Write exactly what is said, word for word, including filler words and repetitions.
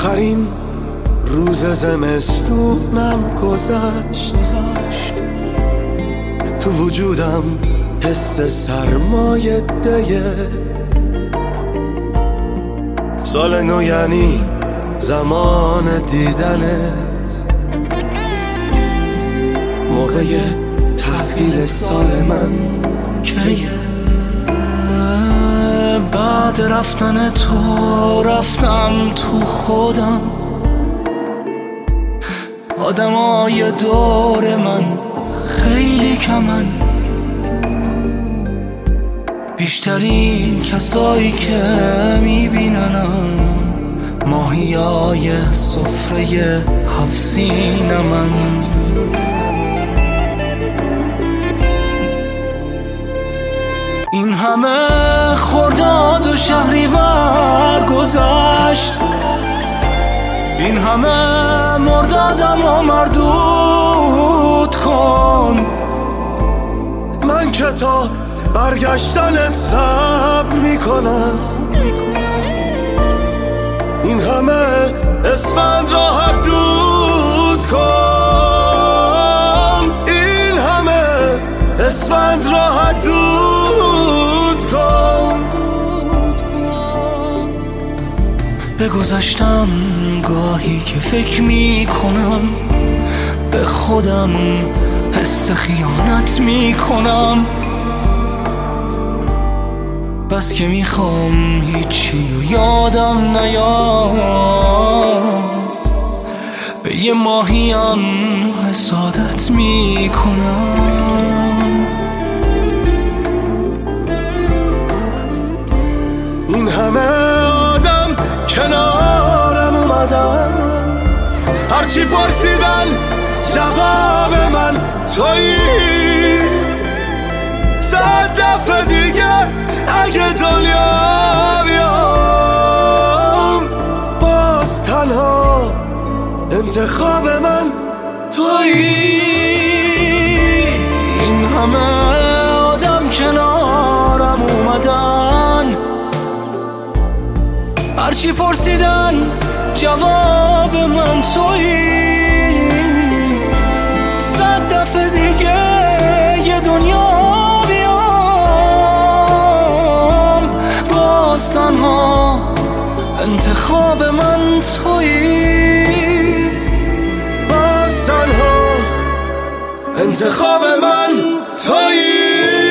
آخرین روز زمستونم گذشت، تو وجودم حس سرمایه ده. سال نو یعنی زمان دیدنت، موقع تحویل سال من کیه؟ بعد رفتن تو رفتم تو خودم، آدمای دور من خیلی کمن، بیشترین کسایی که میبیننم ماهیای سفره هفت سینمن. این همه خرداد و شهریور گذشت، این همه مردادم و مردود کن. من که تا برگشتنت صبر میکنم، این همه اسفند را حدود کن، این همه اسفند را حدود کن. به گذشتم گاهی که فکر میکنم، به خودم حس خیانت میکنم، بس که میخوام هیچی و یادم نیاد، به یه ماهیم حسادت میکنم. این همه آدم کنارم اومدن، هرچی پرسیدن جواب من تویی. صد دفعه دیگه اگه دنیا بیام، باز تنها انتخاب من تویی. این همه آدم کنارم اومدن، هرچی پرسیدن جواب من تویی. صد دفعه دیگه یه دنیا بیام، باز تنها انتخاب من تویی. باز تنها انتخاب من تویی.